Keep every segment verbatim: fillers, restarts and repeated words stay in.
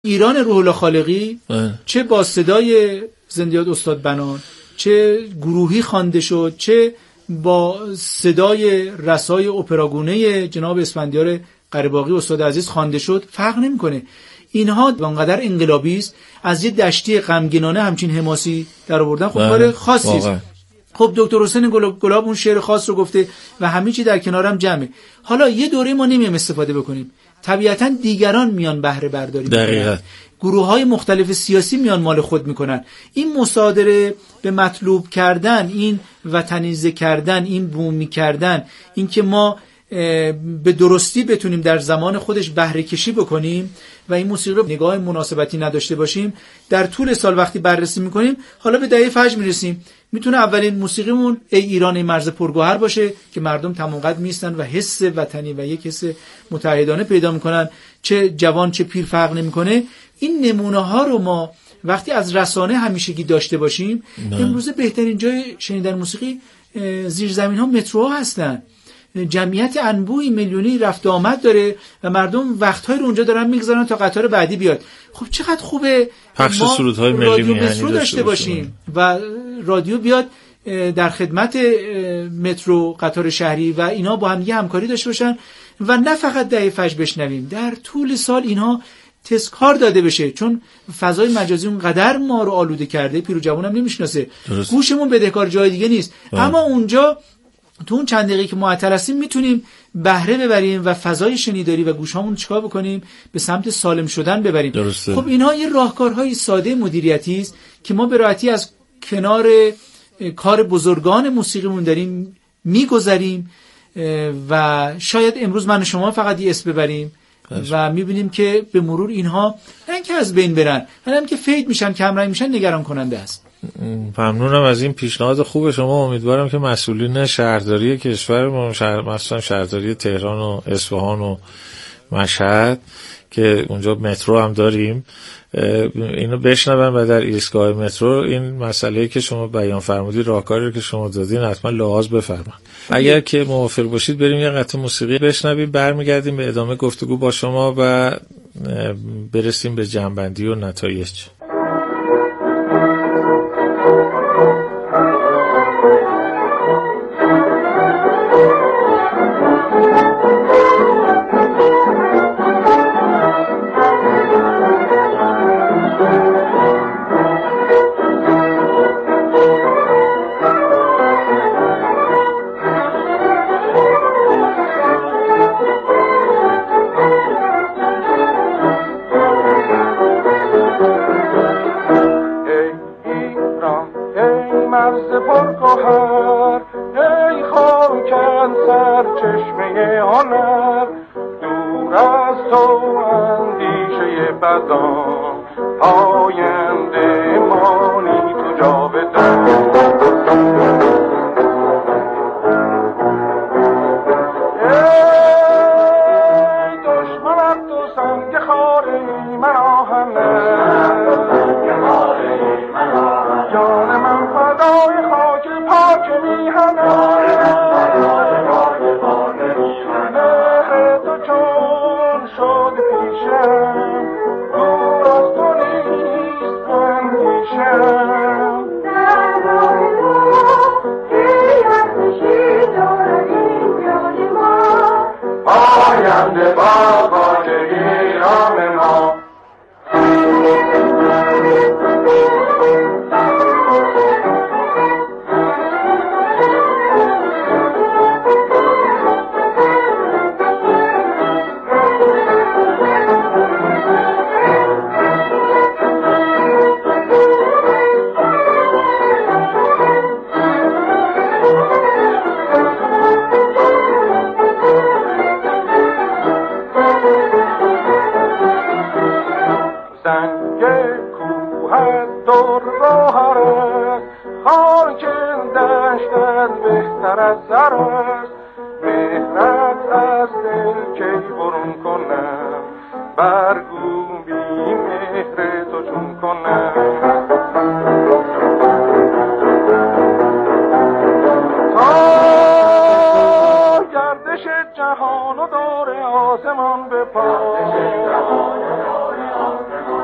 ایران روح الله خالقی اه. چه با صدای زندیات استاد بنان، چه گروهی خوانده شد، چه با صدای رسای اپراگونه جناب اسفندیار قره‌باغی استاد عزیز خوانده شد، فرق نمیکنه. اینها اونقدر انقلابی است، از یه دشتی غمگینانه همچین حماسی در آوردن خب کار خاصی است. خب دکتر حسین گلاب اون شعر خاص رو گفته و همه چی در کنارم جمعه. حالا یه دوره ما نمی‌ایم استفاده بکنیم، طبیعتاً دیگران میان بهره برداری میکنن، گروه‌های مختلف سیاسی میان مال خود میکنن. این مصادره به مطلوب کردن، این وطنیزه کردن، این بومی کردن، این که ما به درستی بتونیم در زمان خودش بهره کشی بکنیم و این موسیقی رو نگاه مناسبتی نداشته باشیم، در طول سال وقتی بررسی میکنیم حالا به دهه فجر میرسیم، میتونه اولین موسیقیمون ای ایران ای مرز پرگوهر باشه که مردم تمام قد میستن و حس وطنی و یک حس متحدانه پیدا میکنن، چه جوان چه پیر فرق نمیکنه. این نمونه ها رو ما وقتی از رسانه همیشگی داشته باشیم، امروز بهترین جای شنیدن موسیقی زیرزمین ها متروها هستن. جمعیت انبوهی میلیونی رفت آمد داره و مردم وقت‌های رو اونجا دارن میگذارن تا قطار بعدی بیاد. خب چقدر خوبه پخش سرودهای ملی رادیو مترو داشته باشیم و رادیو بیاد در خدمت مترو قطار شهری و اینا با هم یه همکاری داشته باشن و نه فقط دهه فجر بشنویم، در طول سال اینها تذکار داده بشه، چون فضای مجازی اونقدر ما رو آلوده کرده، پیر و جوون هم نمیشناسه، گوشمون بدهکار جای دیگه نیست. آه. اما اونجا تو اون چند دقیقه که معطل هستیم میتونیم بهره ببریم و فضای شنیداری و گوشامون چیکار بکنیم به سمت سالم شدن ببریم. درسته. خب اینها یه راهکارهای ساده مدیریتی است که ما به راحتی از کنار کار بزرگان موسیقیمون داریم میگذریم و شاید امروز من و شما فقط یه اسم ببریم و میبینیم که به مرور اینها نه اینکه از بین برن، هم که فید میشن، کم رنگ میشن، نگران کننده است. ممنونم از این پیشنهاد خوب شما. امیدوارم که مسئولین شهرداری کشور، شهر مثلا شهرداری تهران و اصفهان و مشهد که اونجا مترو هم داریم، اینو بشنون و در ایستگاه مترو این مسئله‌ای که شما بیان فرمودید، راهکاری رو که شما دادین حتما لحاظ بفرمایید. اگر که موافق باشید بریم یه قطعه موسیقی بشنویم، برمیگردیم به ادامه گفتگو با شما و برسیم به جمع‌بندی و نتایج. جهان و دور آسمان به پا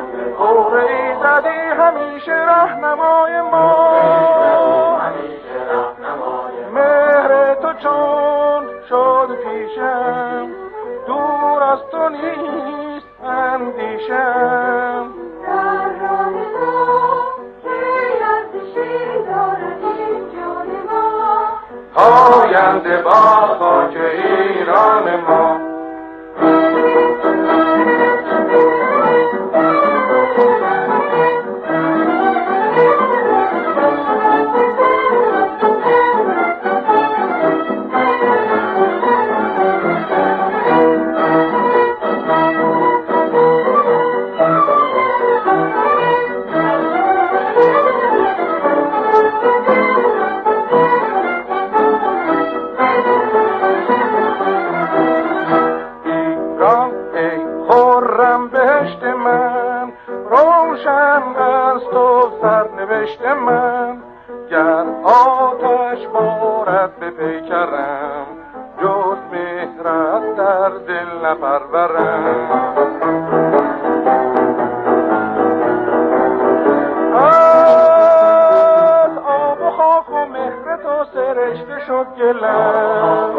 همیشه راهنمای ما، مهر تو چون شد پیشم، دور از تو نیست اندیشم. در راه تو که ارزشی دارد این جان ما، آینده با خاک ایران ما. من گر آتش بارد به پیکرم، جز مهرت در دل نپرورم. از آب و خاک و مهر تو سرشته شد گلم،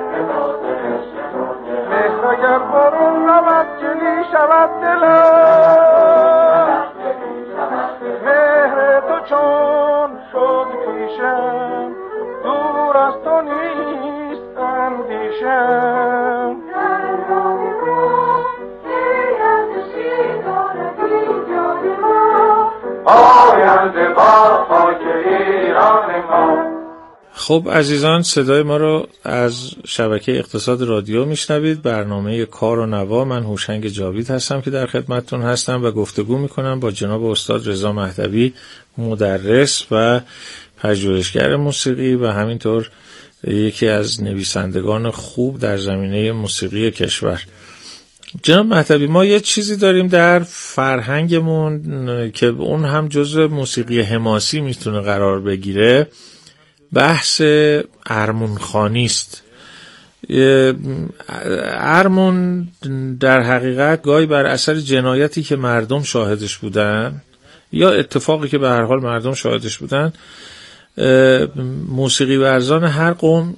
مهر اگر برون رود جلی شود دلم. مهر تو چون شد پیشم، دور از تو نیست اندیشم. در راه تو که ارزشی دارد این جان ما، آینده با خاک ایران ما. خب عزیزان، صدای ما رو از شبکه اقتصاد رادیو میشنوید. برنامه کار و نوا. من هوشنگ جاوید هستم که در خدمتتون هستم و گفتگو میکنم با جناب استاد رضا مهدوی، مدرس و پژوهشگر موسیقی و همینطور یکی از نویسندگان خوب در زمینه موسیقی کشور. جناب مهدوی، ما یه چیزی داریم در فرهنگمون که اون هم جزء موسیقی حماسی میتونه قرار بگیره، بحث ارمونخوانی است. ارمون در حقیقت گاهی بر اثر جنایتی که مردم شاهدش بودن یا اتفاقی که به هر حال مردم شاهدش بودن، موسیقی ورزان هر قوم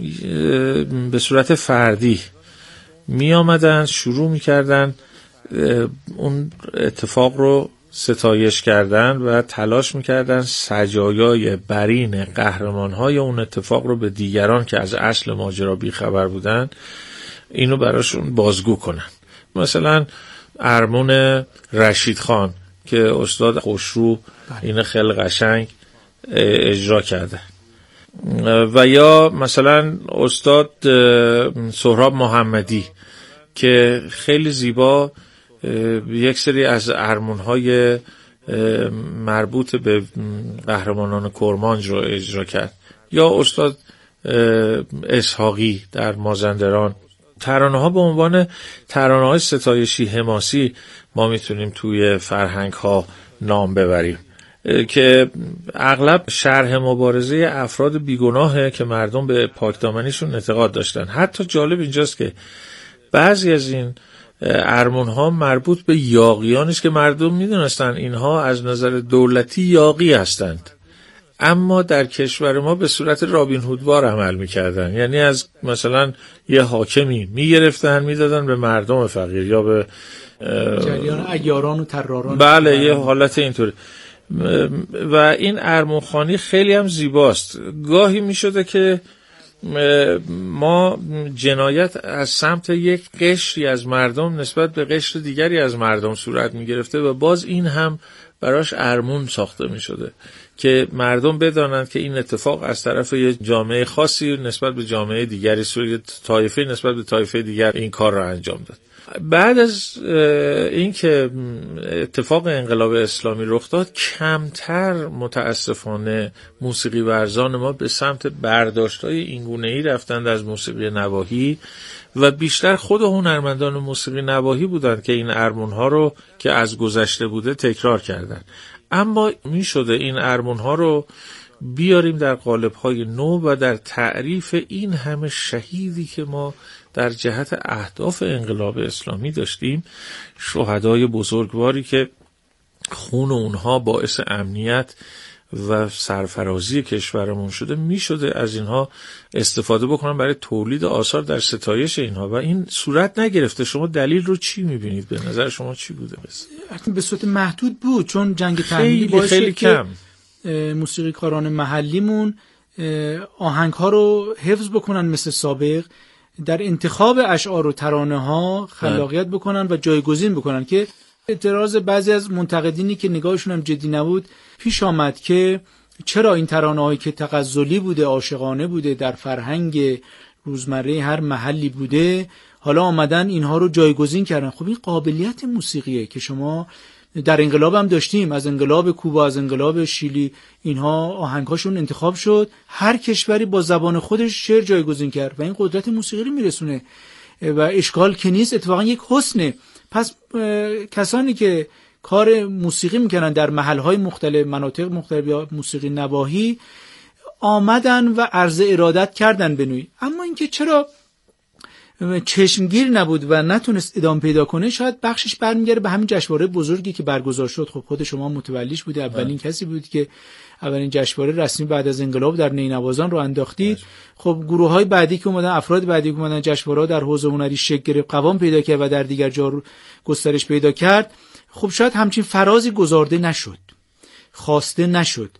به صورت فردی می آمدن شروع می کردن اون اتفاق رو ستایش کردن و تلاش میکردن سجایای برین قهرمانهای اون اتفاق رو به دیگران که از اصل ماجرا بیخبر بودن اینو براشون بازگو کنن. مثلا ارمون رشید خان که استاد خوشرو این خیلی قشنگ اجرا کرده، و یا مثلا استاد سهراب محمدی که خیلی زیبا یک سری از ارمون‌های مربوط به قهرمانان کرمانج رو اجرا کرد، یا استاد اسحاقی در مازندران. ترانه‌ها به عنوان ترانه‌های ستایشی حماسی ما میتونیم توی فرهنگ‌ها نام ببریم که اغلب شرح مبارزه افراد بیگناهه که مردم به پاکدامنیشون اعتقاد داشتن. حتی جالب اینجاست که بعضی از این ارمون ها مربوط به یاغیان است که مردم میدونستن اینها از نظر دولتی یاغی هستند، اما در کشور ما به صورت رابین هودوار عمل میکردن. یعنی از مثلا یه حاکمی میگرفتن میدادن به مردم فقیر یا به جریان عیاران و طراران. بله، یه حالت اینطوری. و این ارمونخوانی خیلی هم زیباست. گاهی میشده که ما جنایت از سمت یک قشری از مردم نسبت به قشر دیگری از مردم صورت می گرفته و باز این هم براش ارمون ساخته می شده که مردم بدانند که این اتفاق از طرف یک جامعه خاصی نسبت به جامعه دیگری، صورت طایفه نسبت به طایفه دیگر این کار را انجام داد. بعد از این که اتفاق انقلاب اسلامی رخ داد، کمتر متاسفانه موسیقی ورزان ما به سمت برداشت‌های اینگونه‌ای رفتند از موسیقی نواحی و بیشتر خود هنرمندان موسیقی نواحی بودند که این ارمون‌ها رو که از گذشته بوده تکرار کردند. اما می شده این ارمون‌ها رو بیاریم در قالب‌های نو و در تعریف این همه شهیدی که ما در جهت اهداف انقلاب اسلامی داشتیم، شهدای بزرگواری که خون اونها باعث امنیت و سرفرازی کشورمون شده، میشده از اینها استفاده بکنن برای تولید آثار در ستایش اینها و این صورت نگرفته. شما دلیل رو چی میبینید؟ به نظر شما چی بوده؟ بس به صورت محدود بود، چون جنگ تحمیلی باعث خیلی کم موسیقیکاران محلیمون آهنگ ها رو حفظ بکنن مثل سابق، در انتخاب اشعار و ترانه ها خلاقیت بکنن و جایگزین بکنن. که اعتراض بعضی از منتقدینی که نگاهشون هم جدی نبود پیش آمد که چرا این ترانه هایی که تغزلی بوده، عاشقانه بوده، در فرهنگ روزمره هر محلی بوده، حالا آمدن اینها رو جایگزین کردن. خب این قابلیت موسیقیه که شما در انقلاب هم داشتیم، از انقلاب کوبا، از انقلاب شیلی، اینها آهنگاشون انتخاب شد، هر کشوری با زبان خودش شعر جایگزین کرد و این قدرت موسیقی رو میرسونه و اشکال که نیست، اتفاقا یک حسنه. پس کسانی که کار موسیقی میکنن در محلهای مختلف، مناطق مختلف یا موسیقی نواحی، آمدن و عرض ارادت کردن به نوعی. اما اینکه چرا چشمگیر نبود و نتونست ادامه پیدا کنه، شاید بخشش برمیگره به همین جشنواره بزرگی که برگزار شد. خب خود شما متولیش بودی، اولین اه. کسی بود که اولین جشنواره رسمی بعد از انقلاب در نینوازان رو انداختید. خب گروه‌های بعدی که اومدن، افراد بعدی که اومدن، جشنواره در حوزه هنری شکل گرفت، قوام پیدا کرد و در دیگر جا گسترش پیدا کرد. خب شاید همچین فرازی گذارده نشد، خواسته نشد،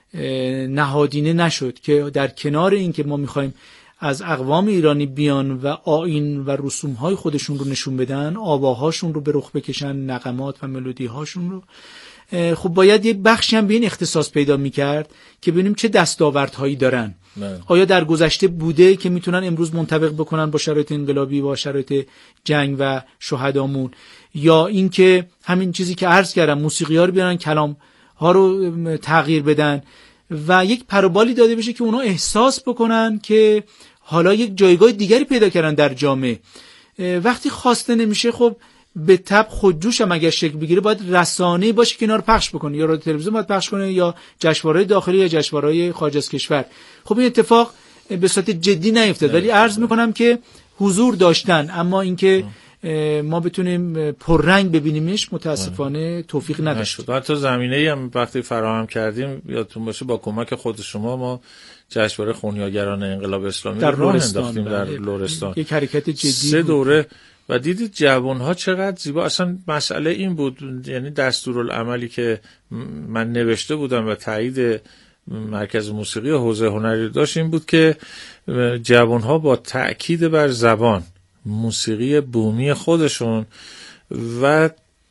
نهادینه نشد که در کنار این که ما می‌خوایم از اقوام ایرانی بیان و آیین و رسوم‌های خودشون رو نشون بدن، آواهاشون رو به رخ بکشن، نغمات و ملودی‌هاشون رو، خب باید یه بخشی هم به این اختصاص پیدا می‌کرد که ببینیم چه دستاوردهایی دارن. من. آیا در گذشته بوده که میتونن امروز منطبق بکنن با شرایط انقلابی، با شرایط جنگ و شهدامون، یا اینکه همین چیزی که عرض کردم موسیقی‌ها رو بیارن، کلام ها رو تغییر بدن و یک پروبالی داده بشه که اونا احساس بکنن که حالا یک جایگاه دیگری پیدا کردن در جامعه. وقتی خواسته نمیشه، خب به تبع خودجوش هم اگر شکل بگیره باید رسانه‌ای باشه که اینا رو پخش بکنه، یا رادیو تلویزیون باید پخش کنه، یا جشنواره داخلی یا جشنواره خارج از کشور. خب این اتفاق به صورت جدی نیفتاد، ولی عرض میکنم که حضور داشتن، اما اینکه ما بتونیم پررنگ ببینیمش متاسفانه توفیق نداشت. بعد تو زمینه‌ای هم وقتی فراهم کردیم یادتون باشه با کمک خود شما ما جشنواره خونیاگران انقلاب اسلامی در راه انداختیم در لرستان، یک حرکت جدی سه دوره و دیدید جوان‌ها چقدر زیبا. اصلا مسئله این بود، یعنی دستورالعملی که من نوشته بودم و تایید مرکز موسیقی و حوزه هنری داشت این بود که جوان‌ها با تأکید بر زبان، موسیقی بومی خودشون و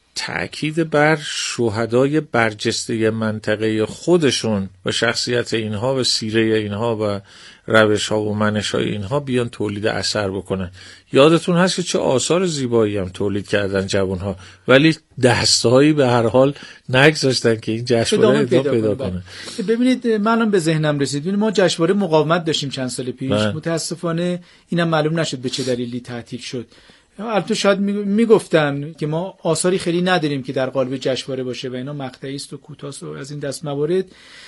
تأکید بر شهدای برجسته منطقه خودشون و شخصیت اینها و سیره اینها و روش ها و منش های اینها بیان تولید اثر بکنن. یادتون هست که چه آثار زیبایی هم تولید کردن جوانها، ولی دستهایی به هر حال نگذاشتن که این جشنواره ادامه پیدا کنه. ببینید من به ذهنم رسید، ببینید ما جشنواره مقاومت داشتیم چند سال پیش، من. متاسفانه اینم معلوم نشد به چه دلیلی تعطیل شد. البته شاید میگفتن که ما آثاری خیلی نداریم که در قالب جشنواره باشه و اینا مقطعی است و کوتاه و از این دست موارد.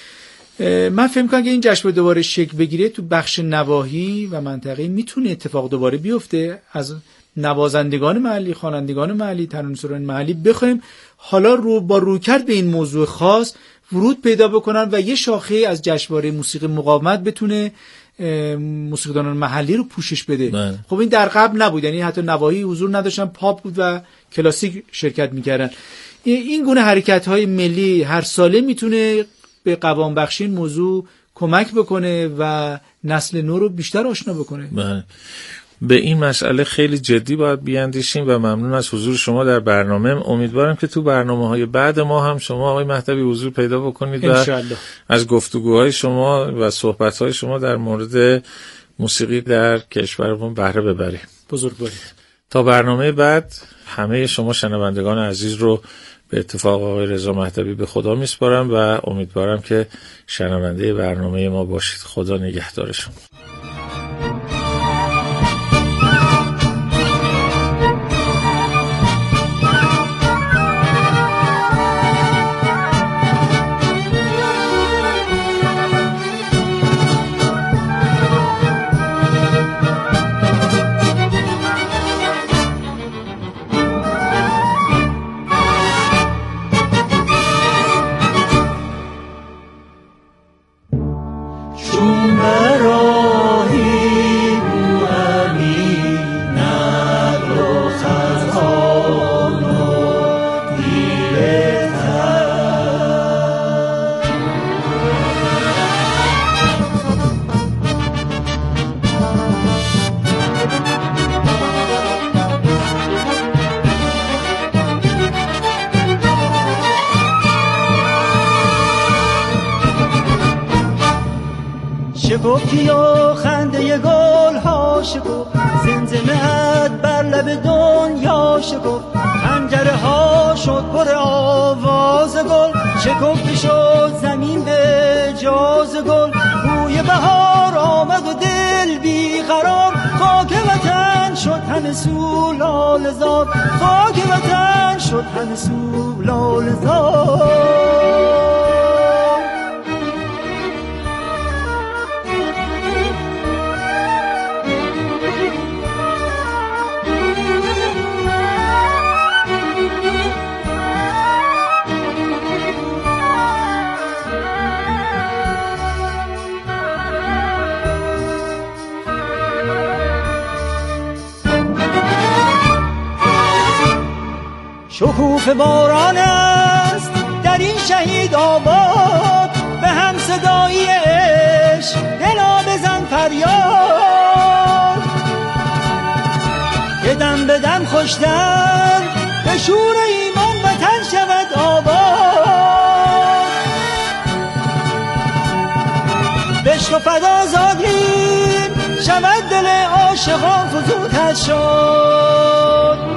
من فکر می‌کنم که این جشنواره دوباره شکل بگیره تو بخش نواحی و منطقه‌ای میتونه اتفاق دوباره بیفته. از نوازندگان محلی، خوانندگان محلی، ترانه‌سرایان محلی بخوایم حالا رو با رویکرد به این موضوع خاص ورود پیدا بکنن و یه شاخه از جشنواره موسیقی مقاومت بتونه موسیقیدانان محلی رو پوشش بده. من. خب این در قبل نبود، یعنی حتی نواحی حضور نداشتن، پاپ بود و کلاسیک شرکت میکردن. این گونه حرکت‌های ملی هر ساله میتونه به قوام بخشی موضوع کمک بکنه و نسل نو رو بیشتر آشنا بکنه. من. به این مسئله خیلی جدی باید بیاندیشیم و ممنون از حضور شما در برنامه. امیدوارم که تو برنامه‌های بعد ما هم شما آقای مهدوی حضور پیدا بکنید و از گفتگوهای شما و صحبت‌های شما در مورد موسیقی در کشورمون بهره ببریم. بزرگوارید. تا برنامه بعد همه شما شنوندگان عزیز رو به اتفاق آقای رضا مهدوی به خدا میسپارم و امیدوارم که شنونده برنامه ما باشید. خدا نگهدار شما. شکفتی و خنده گل ها شکفت، زمزمه‌ات بر لب دنیا شکفت، خنجره ها شد پر آواز گل، شکفته شد زمین به جاز گل، بوی بهار آمد و دل بیقرار، خاک وطن شد همه سو لاله زار، خاک وطن شد همه سو لاله زار. شکوفه باران است در این شهید آباد، به هم صدایی عشق دلا بزن فریاد، که دم به دم خوشتر به شور ایمان وطن شود آباد، بشک و فدا زادیم شود دل عاشقان فزود شد.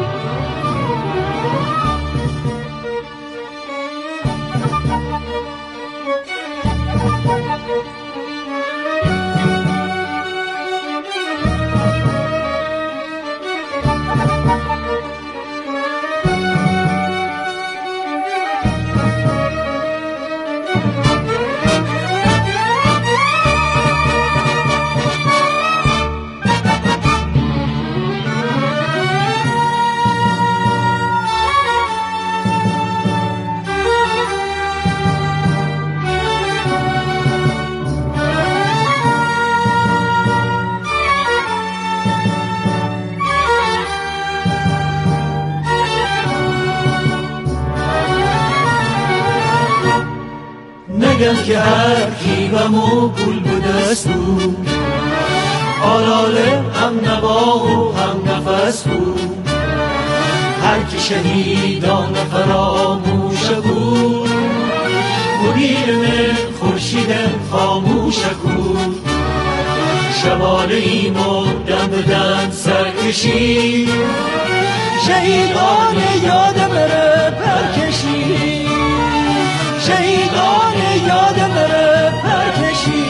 نگم که هر کیوم و گل بودست بود، آلاله هم نوا و هم نفس بود، هر که شهیدان فراموش بود، مدیر من خورشیدم خاموش بود، شبانه ایم و دم به دم سرکشی، شهیدان یادم بره پرکشی، شهیدان یادم بره پرکشی.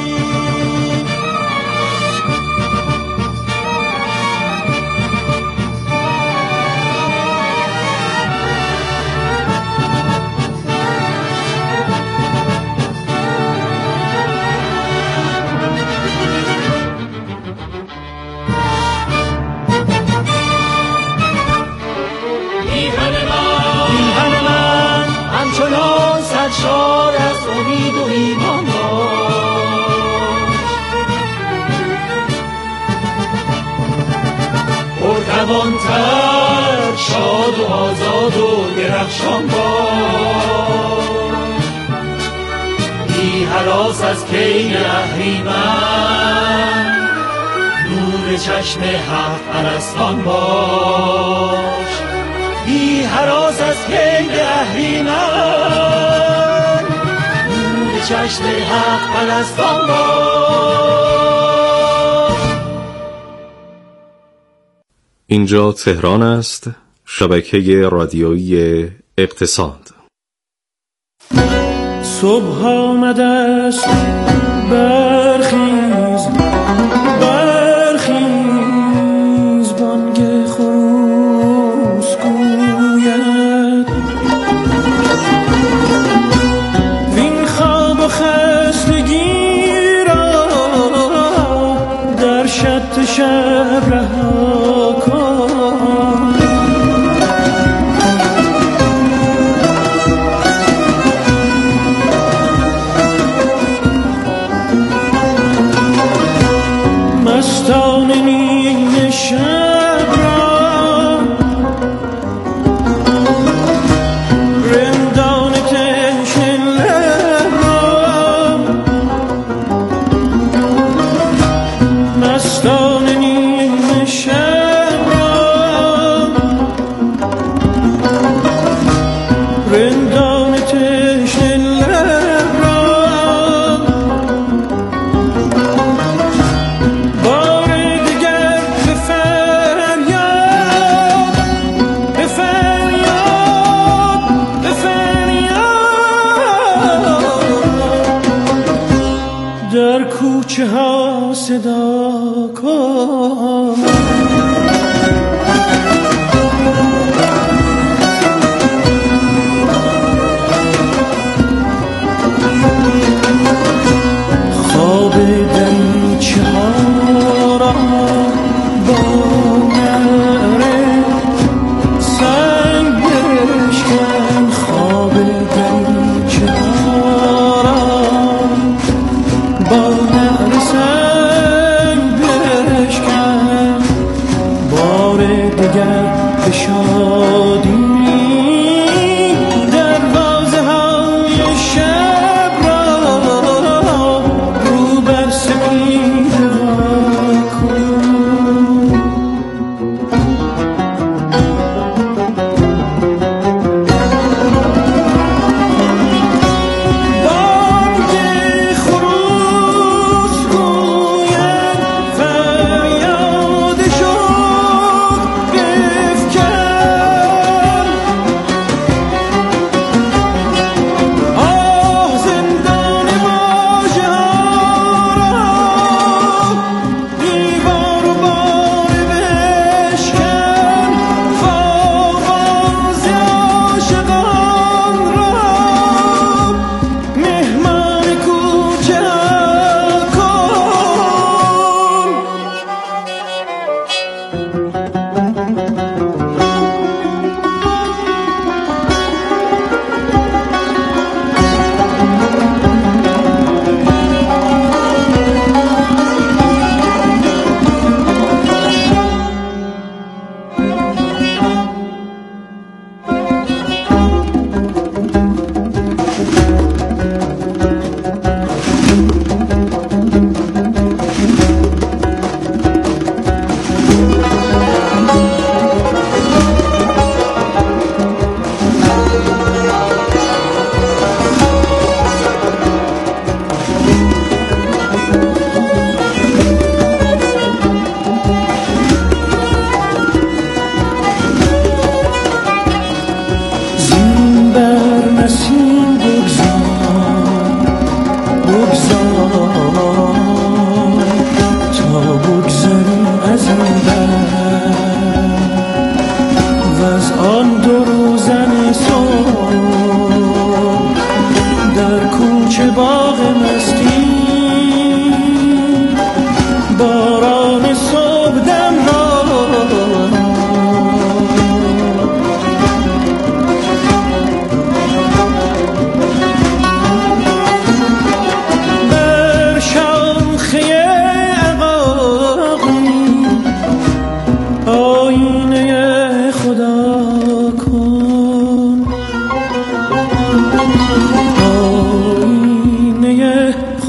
شار از امید و ایمان باش، پرتوان‌تر شاد و آزاد و درخشان باش، بی هراس از کین اهریمن نور چشم حق پرستان باش، بی هراس از کین اهریمن چشم حق پرستان باش. اینجا تهران است، شبکه رادیویی اقتصاد. صبح آمده است، برخیز برخیز، بانگ خروس گوید، وین خواب و خستگی را در شط شب رها کن، مستان نیمه شب را رندان تشنه لب را، مستان نیمه شب را رندان تشنه لب را،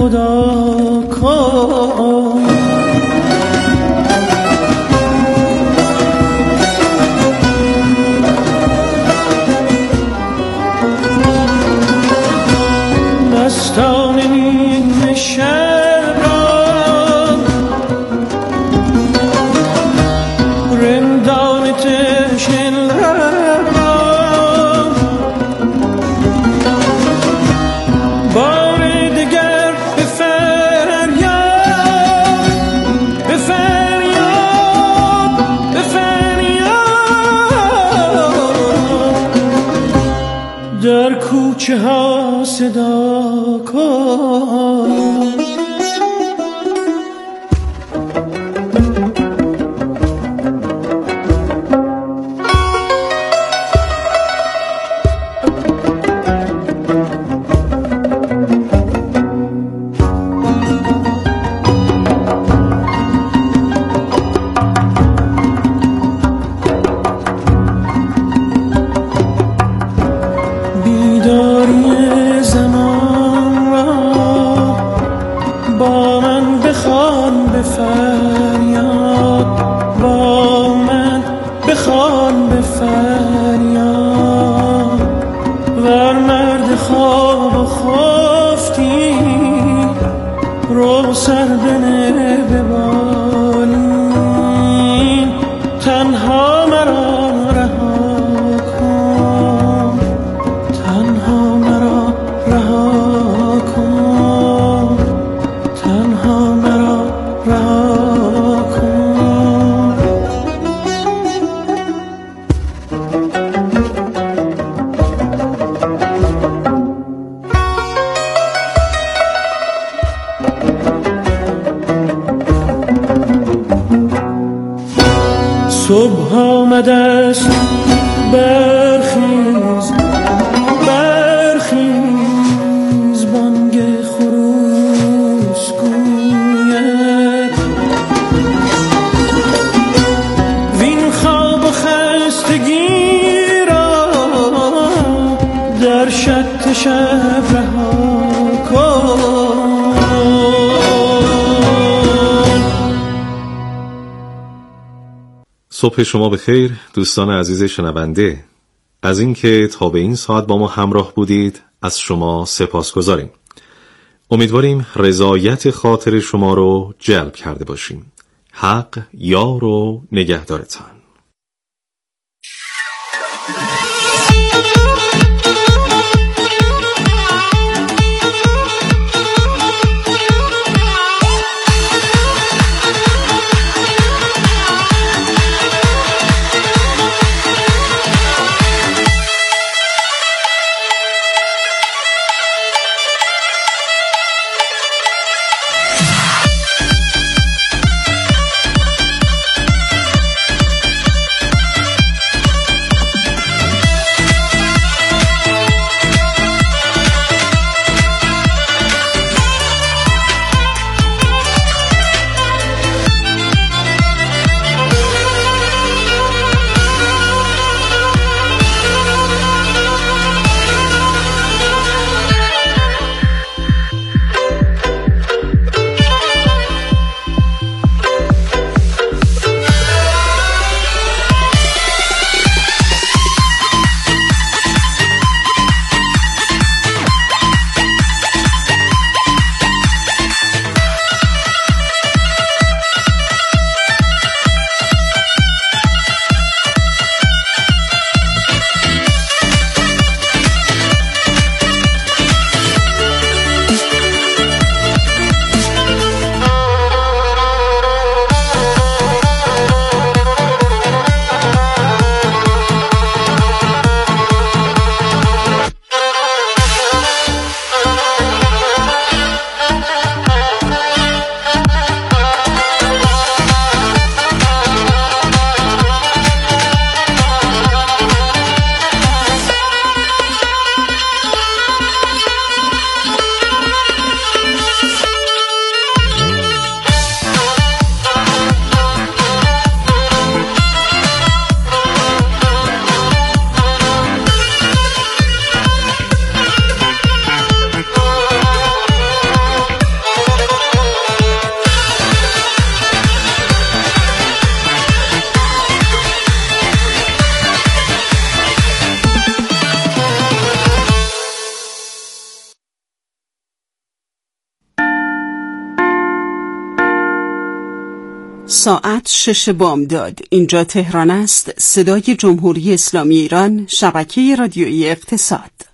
جدا کن. مستان نیم شب را رندان تشن لب را بار دگر به فریاد به فریاد به فریاد در کوچه ها صدا کن. بیداری زمان را با من بخوان به فریاد، با من بخوان به فریاد. ور مرد خواب و خفتی رو سر بنه به بالین، تنها مرا رها کن، تنها مرا رها کن، تنها مرا رها کن. صبح آمده است برخیز برخیز، بانگ خروس گوید وین خواب و خستگی را در شط شب رها کن. صبح شما بخیر دوستان عزیز شنونده. از اینکه تا به این ساعت با ما همراه بودید از شما سپاسگزاریم. امیدواریم رضایت خاطر شما رو جلب کرده باشیم. حق یار و نگهدارتان. ساعت شش بامداد. اینجا تهران است. صدای جمهوری اسلامی ایران، شبکه رادیویی اقتصاد.